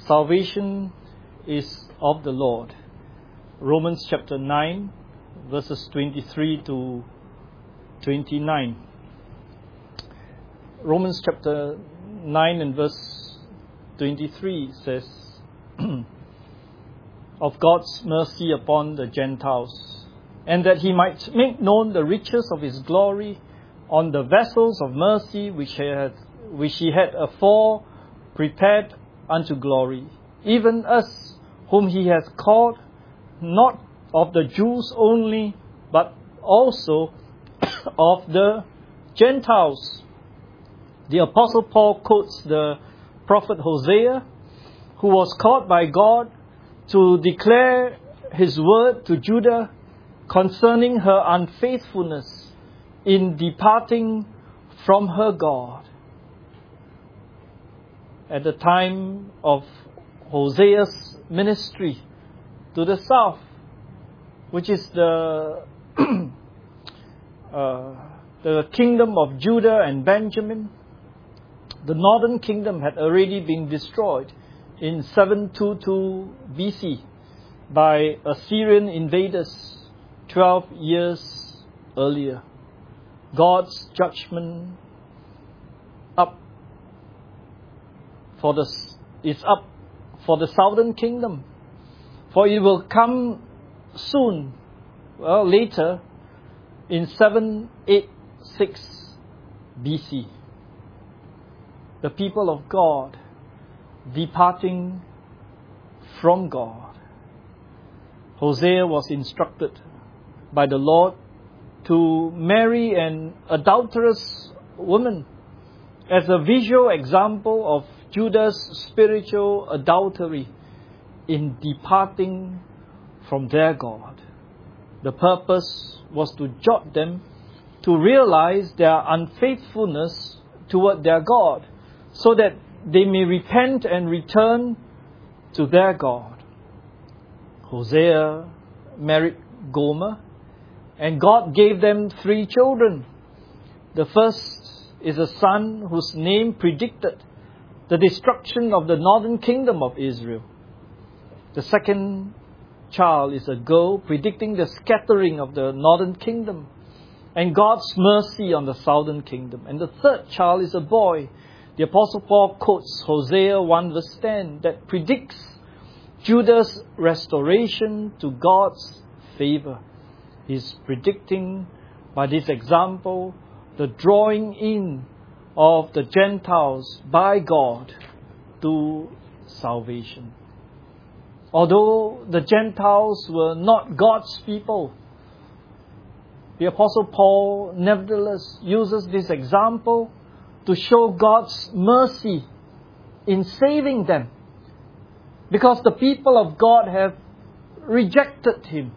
Salvation is of the Lord. Romans chapter 9, verses 23 to 29. Romans chapter 9 and verse 23 says, of God's mercy upon the Gentiles, and that he might make known the riches of his glory on the vessels of mercy which he had afore prepared unto glory, even us whom he has called, not of the Jews only, but also of the Gentiles. The Apostle Paul quotes the prophet Hosea, who was called by God to declare his word to Judah concerning her unfaithfulness in departing from her God. At the time of Hosea's ministry to the south, which is the kingdom of Judah and Benjamin, the northern kingdom had already been destroyed in 722 BC by Assyrian invaders 12 years earlier. God's judgment is up for the southern kingdom, for it will come soon, later in 786 BC. The people of God departing from God. Hosea was instructed by the Lord to marry an adulterous woman as a visual example of Judah's spiritual adultery in departing from their God. The purpose was to jot them to realize their unfaithfulness toward their God, so that they may repent and return to their God. Hosea married Gomer, and God gave them 3 children. The first is a son whose name predicted the destruction of the northern kingdom of Israel. The second child is a girl, predicting the scattering of the northern kingdom and God's mercy on the southern kingdom. And the third child is a boy. The Apostle Paul quotes Hosea 1 verse 10 that predicts Judah's restoration to God's favor. He's predicting by this example the drawing in of the Gentiles by God to salvation. Although the Gentiles were not God's people, the Apostle Paul nevertheless uses this example to show God's mercy in saving them, because the people of God have rejected Him.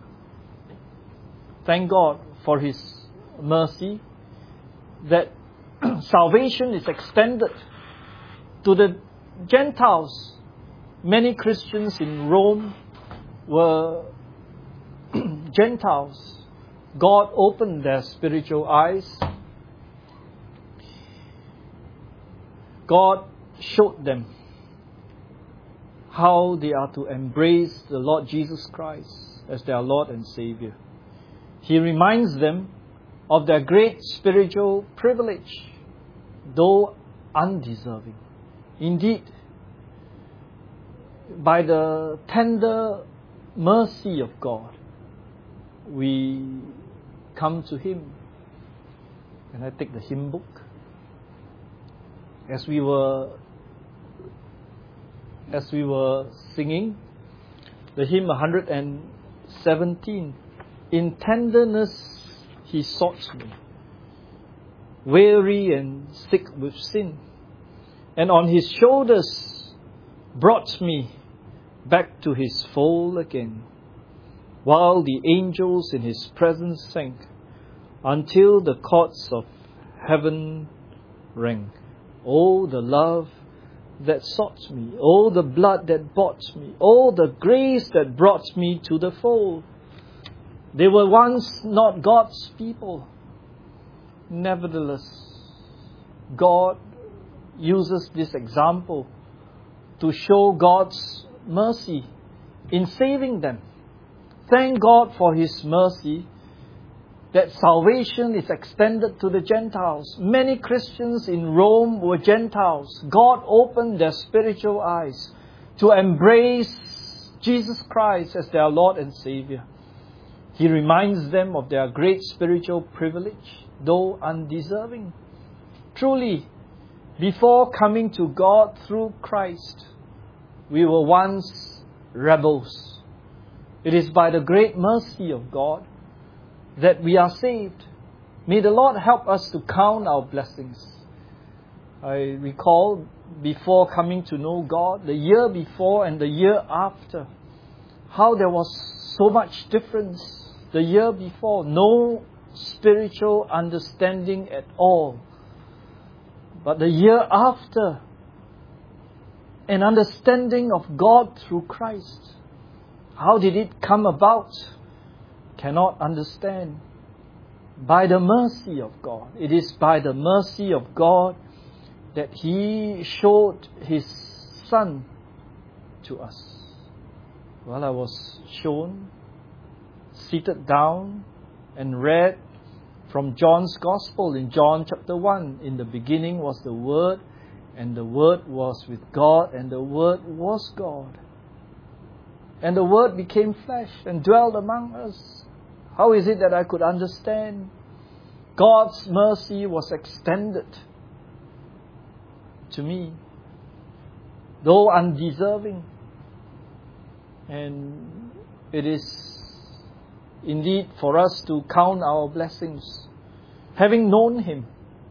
Thank God for His mercy that salvation is extended to the Gentiles. Many Christians in Rome were Gentiles. God opened their spiritual eyes. God showed them how they are to embrace the Lord Jesus Christ as their Lord and Savior. He reminds them of their great spiritual privilege, though undeserving. Indeed, by the tender mercy of God, we come to Him. And I take the hymn book. As we were singing the hymn 117, in tenderness He sought me, weary and sick with sin, and on His shoulders brought me back to His fold again, while the angels in His presence sang, until the courts of heaven rang. Oh, the love that sought me, oh, the blood that bought me, oh, the grace that brought me to the fold. They were once not God's people. Nevertheless, God uses this example to show God's mercy in saving them. Thank God for His mercy that salvation is extended to the Gentiles. Many Christians in Rome were Gentiles. God opened their spiritual eyes to embrace Jesus Christ as their Lord and Savior. He reminds them of their great spiritual privilege, though undeserving. Truly, before coming to God through Christ, we were once rebels. It is by the great mercy of God that we are saved. May the Lord help us to count our blessings. I recall before coming to know God, the year before and the year after, how there was so much difference. The year before, no spiritual understanding at all. But the year after, an understanding of God through Christ. How did it come about? Cannot understand. By the mercy of God. It is by the mercy of God that He showed His Son to us. Well, I was shown, seated down, and read from John's Gospel in John chapter 1. In the beginning was the Word, and the Word was with God, and the Word was God. And the Word became flesh and dwelt among us. How is it that I could understand? God's mercy was extended to me, though undeserving. And it is indeed for us to count our blessings, having known Him,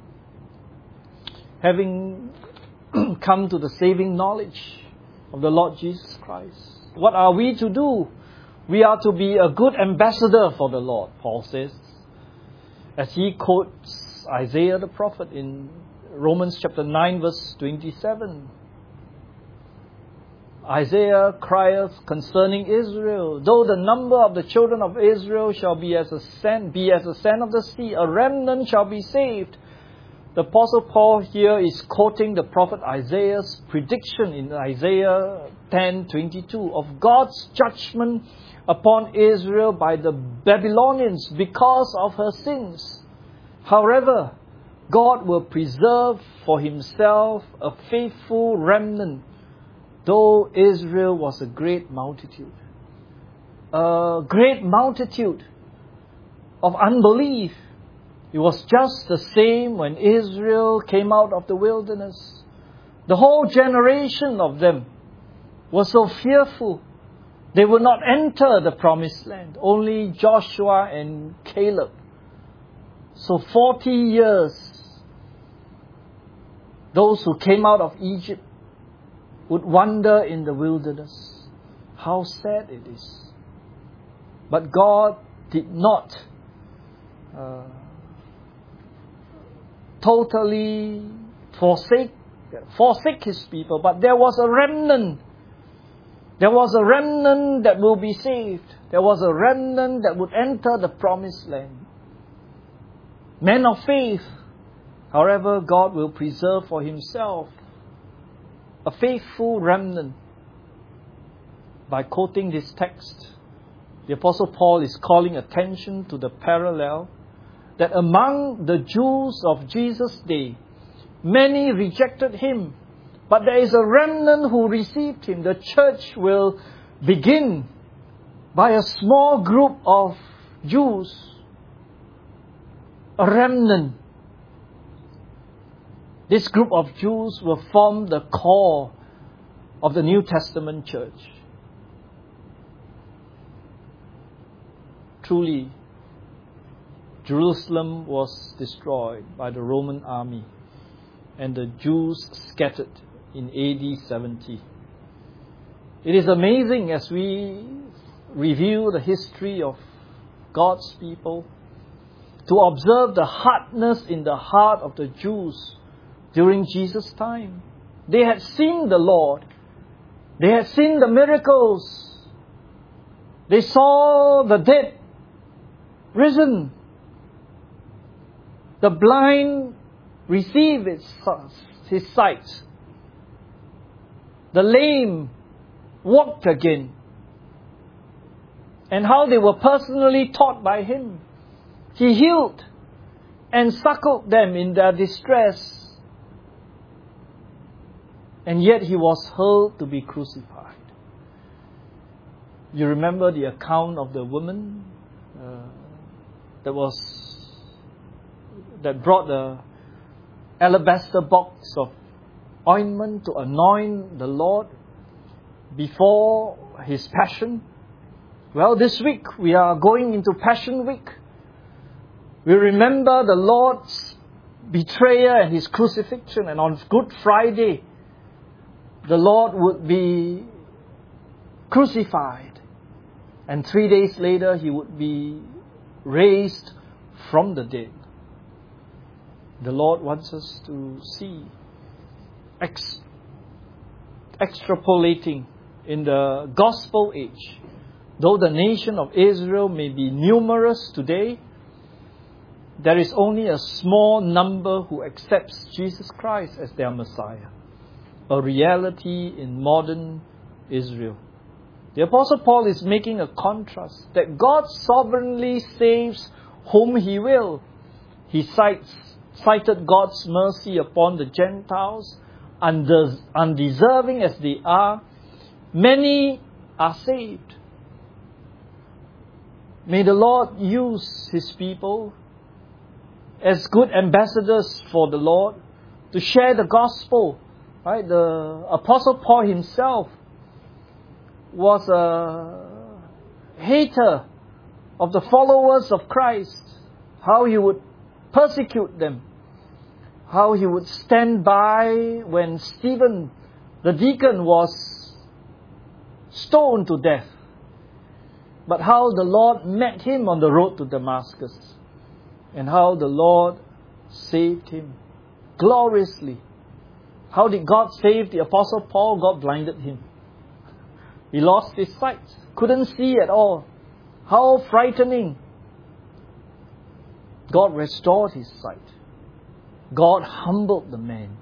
having come to the saving knowledge of the Lord Jesus Christ. What are we to do? We are to be a good ambassador for the Lord, Paul says, as he quotes Isaiah the prophet in Romans chapter 9 verse 27. Isaiah crieth concerning Israel, though the number of the children of Israel shall be as the sand of the sea, a remnant shall be saved. The Apostle Paul here is quoting the prophet Isaiah's prediction in Isaiah 10:22 of God's judgment upon Israel by the Babylonians because of her sins. However, God will preserve for Himself a faithful remnant, though Israel was a great multitude. A great multitude of unbelief. It was just the same when Israel came out of the wilderness. The whole generation of them was so fearful. They would not enter the promised land. Only Joshua and Caleb. So 40 years, those who came out of Egypt would wander in the wilderness. How sad it is. But God did not totally forsake His people, but there was a remnant. There was a remnant that will be saved. There was a remnant that would enter the promised land. Men of faith, however, God will preserve for Himself a faithful remnant. By quoting this text, the Apostle Paul is calling attention to the parallel that among the Jews of Jesus' day, many rejected Him, but there is a remnant who received Him. The church will begin by a small group of Jews, a remnant. This group of Jews will form the core of the New Testament church. Truly, Jerusalem was destroyed by the Roman army and the Jews scattered in AD 70. It is amazing as we review the history of God's people to observe the hardness in the heart of the Jews during Jesus' time. They had seen the Lord. They had seen the miracles. They saw the dead risen. The blind receive his sight. the lame walked again, and how they were personally taught by Him. He healed and suckled them in their distress, and yet He was hurled to be crucified. You remember the account of the woman that brought the alabaster box of ointment to anoint the Lord before His passion? Well, this week we are going into Passion Week. We remember the Lord's betrayal and His crucifixion, and on Good Friday the Lord would be crucified, and 3 days later He would be raised from the dead. The Lord wants us to see, extrapolating in the gospel age. Though the nation of Israel may be numerous today, there is only a small number who accepts Jesus Christ as their Messiah. A reality in modern Israel. The Apostle Paul is making a contrast that God sovereignly saves whom He will. He cited God's mercy upon the Gentiles, undeserving as they are. Many are saved. May the Lord use His people as good ambassadors for the Lord to share the gospel. Right? The Apostle Paul himself was a hater of the followers of Christ. How he would persecute them. How he would stand by when Stephen, the deacon, was stoned to death. But how the Lord met him on the road to Damascus. And how the Lord saved him gloriously. How did God save the Apostle Paul? God blinded him. He lost his sight. Couldn't see at all. How frightening. God restored his sight. God humbled the man.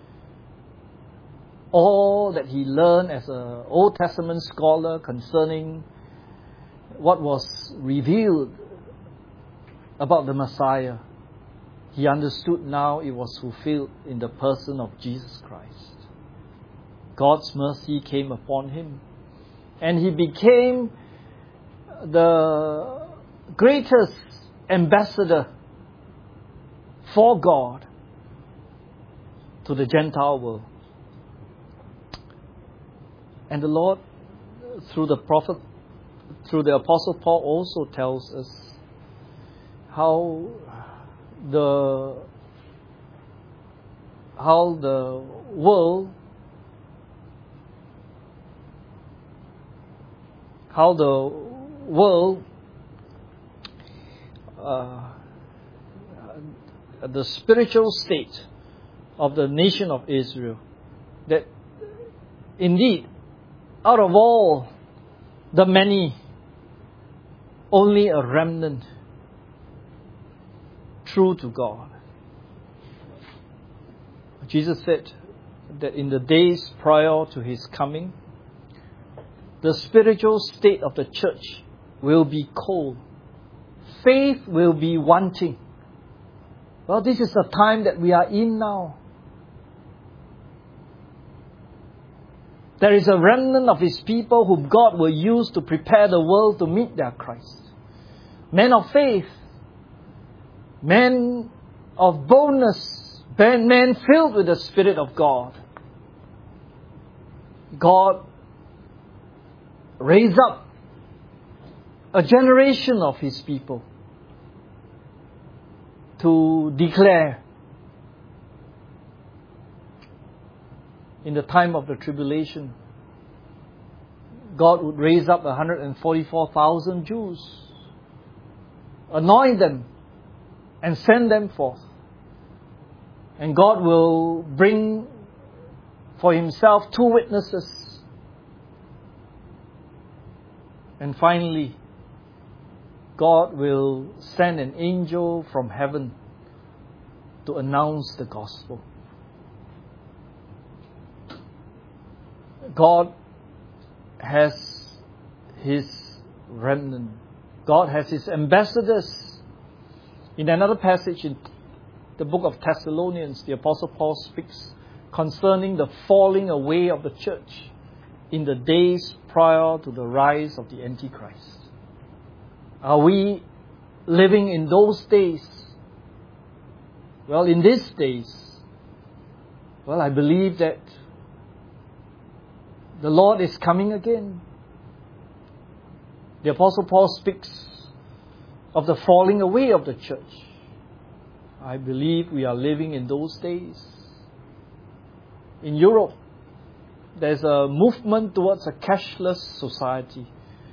All that he learned as an Old Testament scholar concerning what was revealed about the Messiah, he understood now it was fulfilled in the person of Jesus Christ. God's mercy came upon him, and he became the greatest ambassador for God to the Gentile world. And the Lord, through the prophet, through the Apostle Paul, also tells us how the world the spiritual state of the nation of Israel, that indeed out of all the many, only a remnant true to God. Jesus said that in the days prior to His coming, the spiritual state of the church will be cold. Faith will be wanting. Well, this is the time that we are in now. There is a remnant of His people whom God will use to prepare the world to meet their Christ. Men of faith, men of boldness, men filled with the Spirit of God. God raised up a generation of His people to declare in the time of the tribulation, God would raise up 144,000 Jews, anoint them, and send them forth. And God will bring for Himself 2 witnesses. And finally, God will send an angel from heaven to announce the gospel. God has His remnant. God has His ambassadors. In another passage in the book of Thessalonians, the Apostle Paul speaks concerning the falling away of the church in the days prior to the rise of the Antichrist. Are we living in those days? Well, in these days, I believe that the Lord is coming again. The Apostle Paul speaks of the falling away of the church. I believe we are living in those days. In Europe, there's a movement towards a cashless society.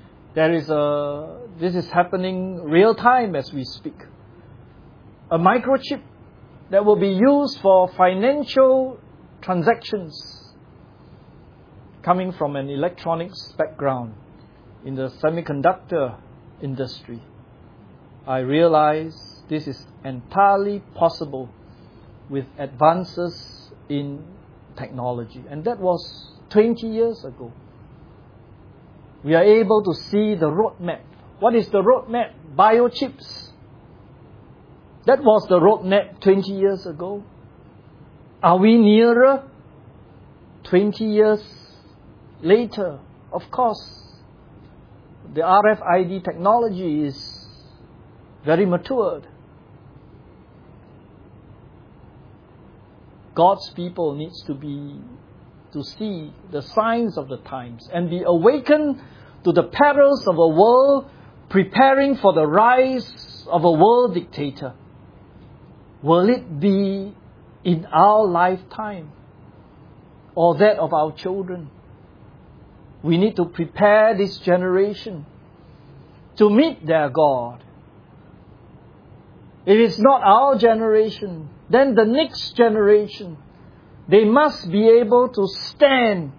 This is happening real time as we speak. A microchip that will be used for financial transactions coming from an electronics background in the semiconductor industry. I realize this is entirely possible with advances in technology. And that was 20 years ago. We are able to see the roadmap. What is the roadmap? Biochips. That was the roadmap 20 years ago. Are we nearer 20 years later? Of course. The RFID technology is very matured. God's people needs to see the signs of the times and be awakened to the perils of a world preparing for the rise of a world dictator. Will it be in our lifetime or that of our children? We need to prepare this generation to meet their God. If it's not our generation, then the next generation, they must be able to stand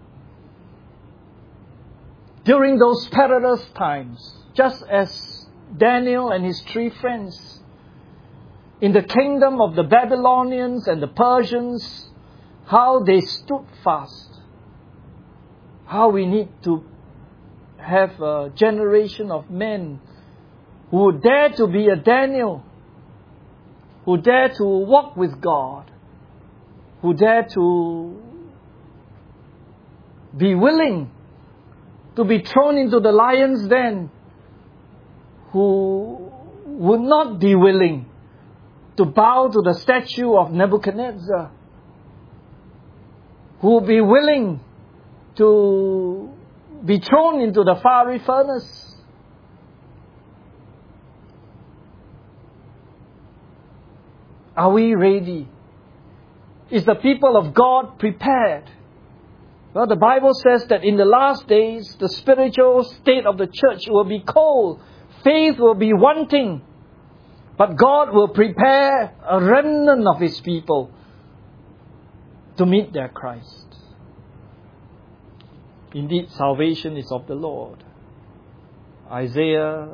during those perilous times, just as Daniel and his 3 friends in the kingdom of the Babylonians and the Persians, how they stood fast. How we need to have a generation of men who dare to be a Daniel, who dare to walk with God, who dare to be willing to be thrown into the lion's den, who would not be willing to bow to the statue of Nebuchadnezzar, who would be willing to be thrown into the fiery furnace. Are we ready? Is the people of God prepared? Well, the Bible says that in the last days, the spiritual state of the church will be cold. Faith will be wanting. But God will prepare a remnant of His people to meet their Christ. Indeed, salvation is of the Lord. Isaiah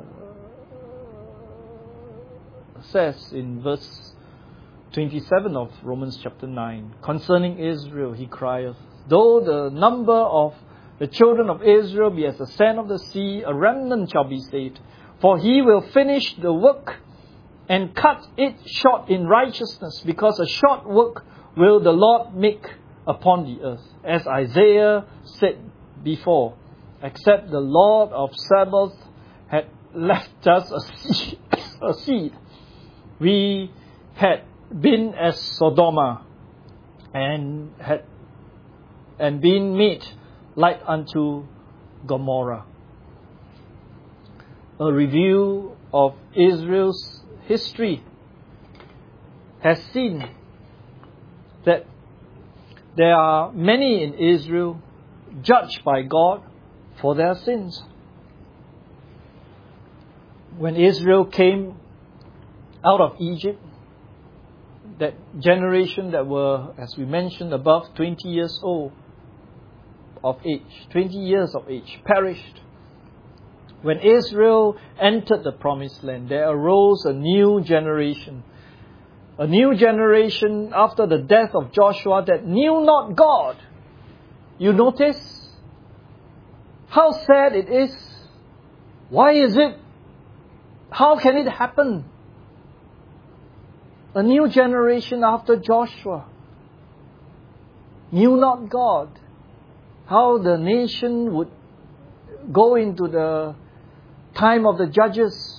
says in verse 27 of Romans chapter 9, concerning Israel, he crieth, though the number of the children of Israel be as the sand of the sea, a remnant shall be saved. For He will finish the work and cut it short in righteousness, because a short work will the Lord make upon the earth. As Isaiah said before, except the Lord of Sabaoth had left us a seed, we had been as Sodoma and been made like unto Gomorrah. A review of Israel's history has seen that there are many in Israel judged by God for their sins. When Israel came out of Egypt, that generation that were, as we mentioned, above 20 years old of age, 20 years of age, perished. When Israel entered the promised land, there arose a new generation. A new generation after the death of Joshua that knew not God. You notice how sad it is? Why is it? How can it happen? A new generation after Joshua knew not God. How the nation would go into the time of the judges.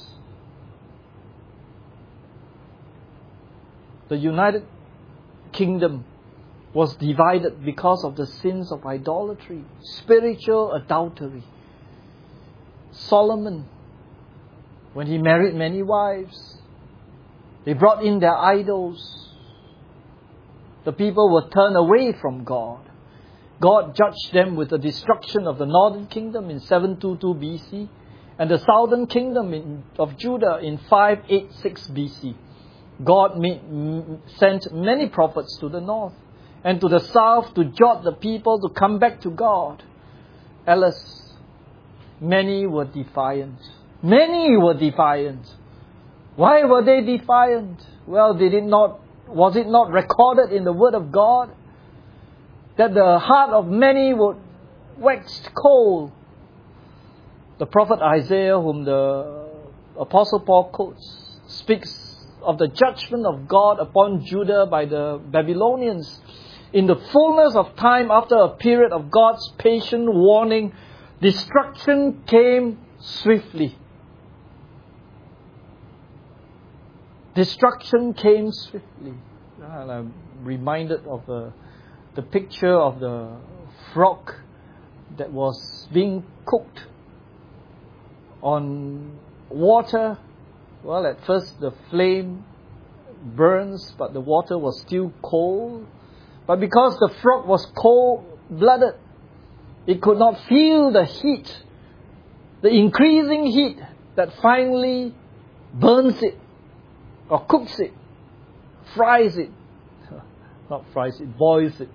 The United Kingdom was divided because of the sins of idolatry, spiritual adultery. Solomon, when he married many wives, they brought in their idols. The people were turned away from God. God judged them with the destruction of the northern kingdom in 722 BC and the southern kingdom of Judah in 586 BC. God sent many prophets to the north and to the south to judge the people to come back to God. Alas, many were defiant. Many were defiant. Why were they defiant? Well, was it not recorded in the Word of God that the heart of many would wax cold? The prophet Isaiah, whom the Apostle Paul quotes, speaks of the judgment of God upon Judah by the Babylonians. In the fullness of time, after a period of God's patient warning, destruction came swiftly. Destruction came swiftly. And I'm reminded of the picture of the frog that was being cooked on water. Well, at first the flame burns, but the water was still cold. But because the frog was cold-blooded, it could not feel the heat, the increasing heat that finally burns it, or cooks it, fries it. Not fries it, boils it.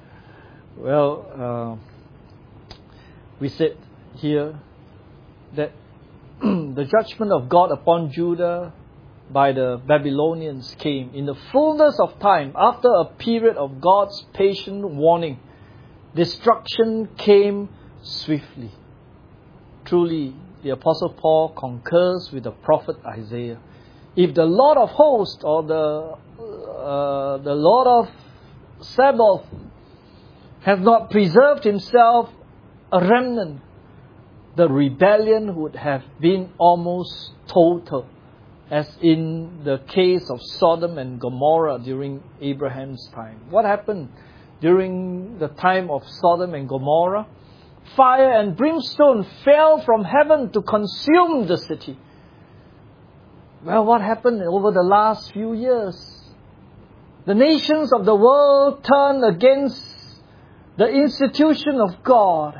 Well, we said here that the judgment of God upon Judah by the Babylonians came in the fullness of time, after a period of God's patient warning. Destruction came swiftly. Truly, the Apostle Paul concurs with the prophet Isaiah. If the Lord of hosts, or the Lord of Sabaoth, has not preserved himself a remnant, the rebellion would have been almost total, as in the case of Sodom and Gomorrah during Abraham's time. What happened during the time of Sodom and Gomorrah? Fire and brimstone fell from heaven to consume the city. Well, what happened over the last few years? The nations of the world turned against the institution of God.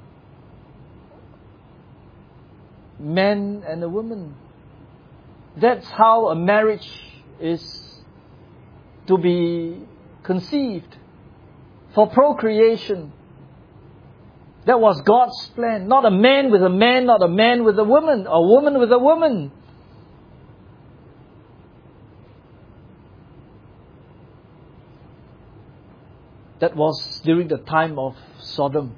Men and a woman. That's how a marriage is to be conceived. For procreation. That was God's plan. Not a man with a man, not a man with a woman with a woman. That was during the time of Sodom.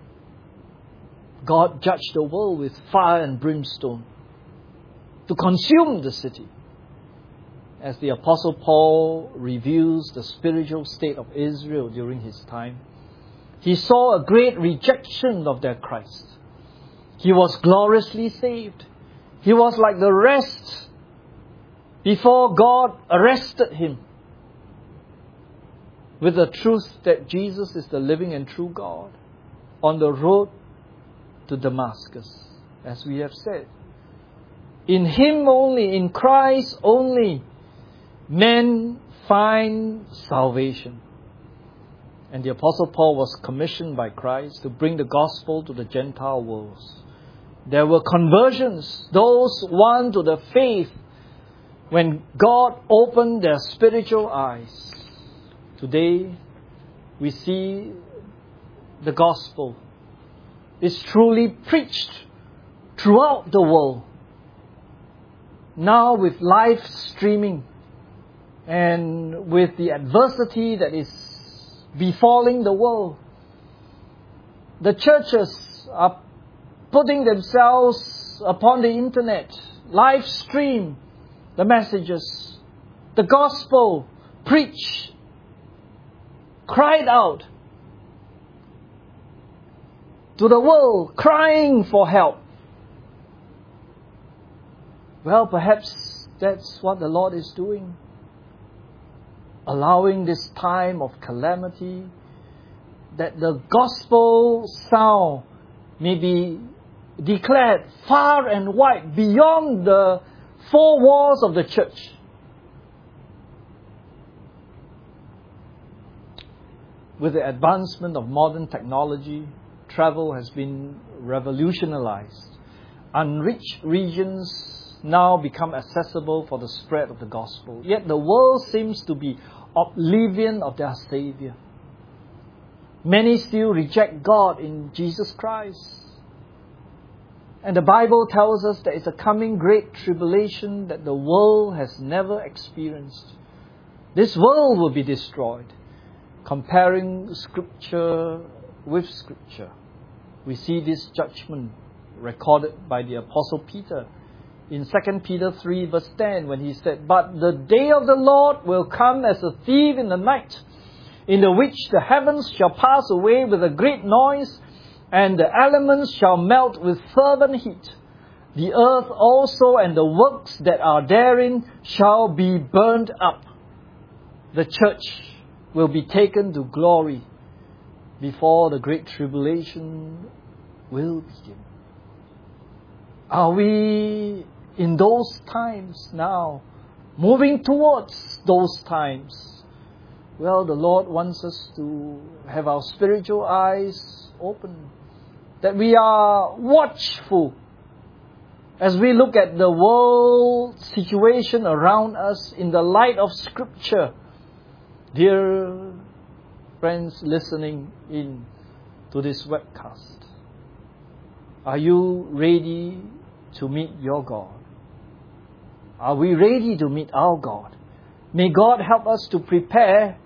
God judged the world with fire and brimstone to consume the city. As the Apostle Paul reviews the spiritual state of Israel during his time, he saw a great rejection of their Christ. He was gloriously saved. He was like the rest before God arrested him with the truth that Jesus is the living and true God on the road to Damascus, as we have said. In Him only, in Christ only, men find salvation. And the Apostle Paul was commissioned by Christ to bring the gospel to the Gentile worlds. There were conversions, those won to the faith when God opened their spiritual eyes. Today, we see the gospel is truly preached throughout the world. Now with live streaming and with the adversity that is befalling the world, the churches are putting themselves upon the internet, live stream the messages, the gospel, preach, cried out to the world, crying for help. Well, perhaps that's what the Lord is doing. Allowing this time of calamity, that the gospel sound may be declared far and wide beyond the four walls of the church. With the advancement of modern technology, travel has been revolutionized. Unreached regions now become accessible for the spread of the gospel. Yet the world seems to be oblivion of their Savior. Many still reject God in Jesus Christ. And the Bible tells us there is a coming great tribulation that the world has never experienced. This world will be destroyed. Comparing Scripture with Scripture, we see this judgment recorded by the Apostle Peter in 2 Peter 3 verse 10, when he said, "But the day of the Lord will come as a thief in the night, in the which the heavens shall pass away with a great noise, and the elements shall melt with fervent heat. The earth also and the works that are therein shall be burned up." The church will be taken to glory before the great tribulation will begin. Are we in those times now, moving towards those times? Well, the Lord wants us to have our spiritual eyes open, that we are watchful as we look at the world situation around us in the light of Scripture. Dear friends listening in to this webcast, are you ready to meet your God? Are we ready to meet our God? May God help us to prepare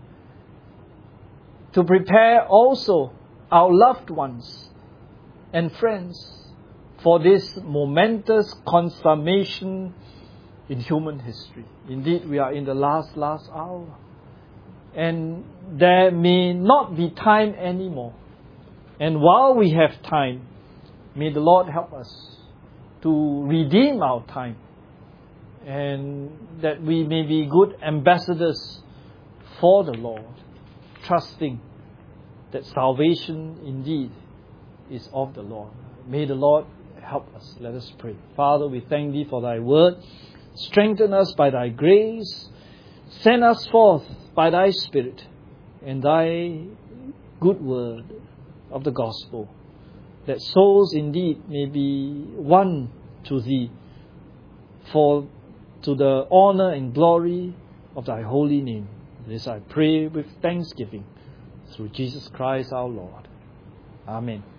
also our loved ones and friends for this momentous consummation in human history. Indeed, we are in the last hour. And there may not be time anymore. And while we have time, may the Lord help us to redeem our time, and that we may be good ambassadors for the Lord, trusting that salvation indeed is of the Lord. May the Lord help us. Let us pray. Father, we thank Thee for Thy word. Strengthen us by Thy grace. Send us forth by Thy Spirit and Thy good word of the gospel, that souls indeed may be won to Thee, to the honor and glory of Thy holy name. This I pray with thanksgiving through Jesus Christ our Lord. Amen.